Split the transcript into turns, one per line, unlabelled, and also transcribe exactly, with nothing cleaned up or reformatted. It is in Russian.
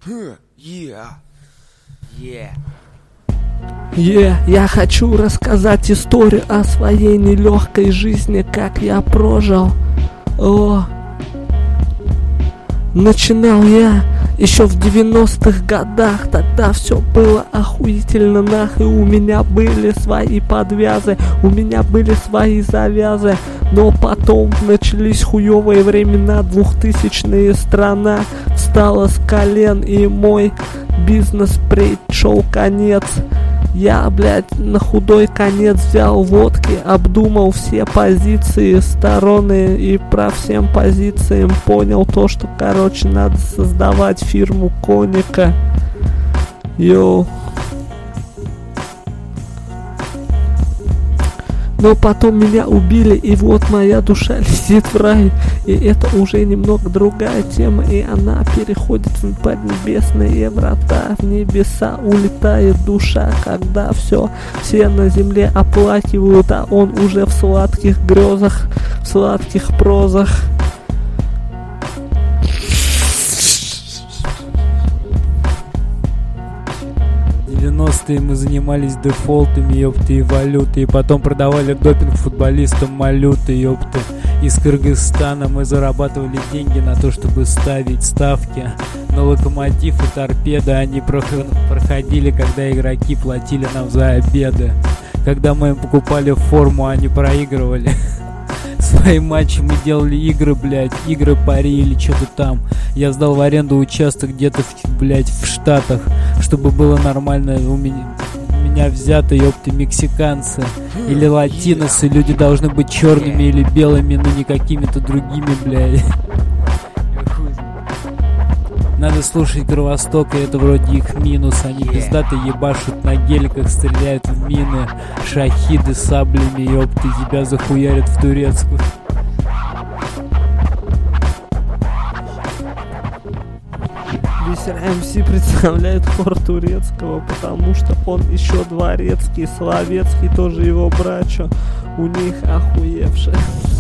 Yeah. Yeah.
Yeah, я хочу рассказать историю о своей нелегкой жизни, как я прожил. О, начинал я еще в девяностых годах, тогда все было охуительно нах, и у меня были свои подвязы, у меня были свои завязы, но потом начались хуевые времена, двухтысячные, страна встала с колен, и мой бизнес пришел конец. Я, блядь, на худой конец взял водки, обдумал все позиции стороны и про всем позициям понял то, что, короче, надо создавать фирму Коника. Йоу. Но потом меня убили, и вот моя душа летит в рай. И это уже немного другая тема, и она переходит в поднебесные врата. В небеса улетает душа, когда все, все на земле оплакивают, а он уже в сладких грезах, в сладких прозах.
В девяностые мы занимались дефолтами, ёпта, и валютой, и потом продавали допинг футболистам малюты, ёпта. Из Кыргызстана мы зарабатывали деньги на то, чтобы ставить ставки на Локомотив и Торпедо. Они проходили, когда игроки платили нам за обеды. Когда мы им покупали форму, они проигрывали. Свои матчи мы делали игры, блядь, игры пари или что-то там. Я сдал в аренду участок где-то, в, блядь, в Штатах, чтобы было нормально у меня, у меня взято, ёпты, мексиканцы или латиносы. Люди должны быть черными или белыми, но не какими-то другими, блядь. Надо слушать Кровосток, и это вроде их минус. Они пиздато ебашут на геликах, стреляют в мины, шахиды саблями, ёпты, тебя захуярят в турецкую.
Висер эм си представляет хор турецкого, потому что он еще дворецкий, Словецкий тоже его брачо, у них охуевший.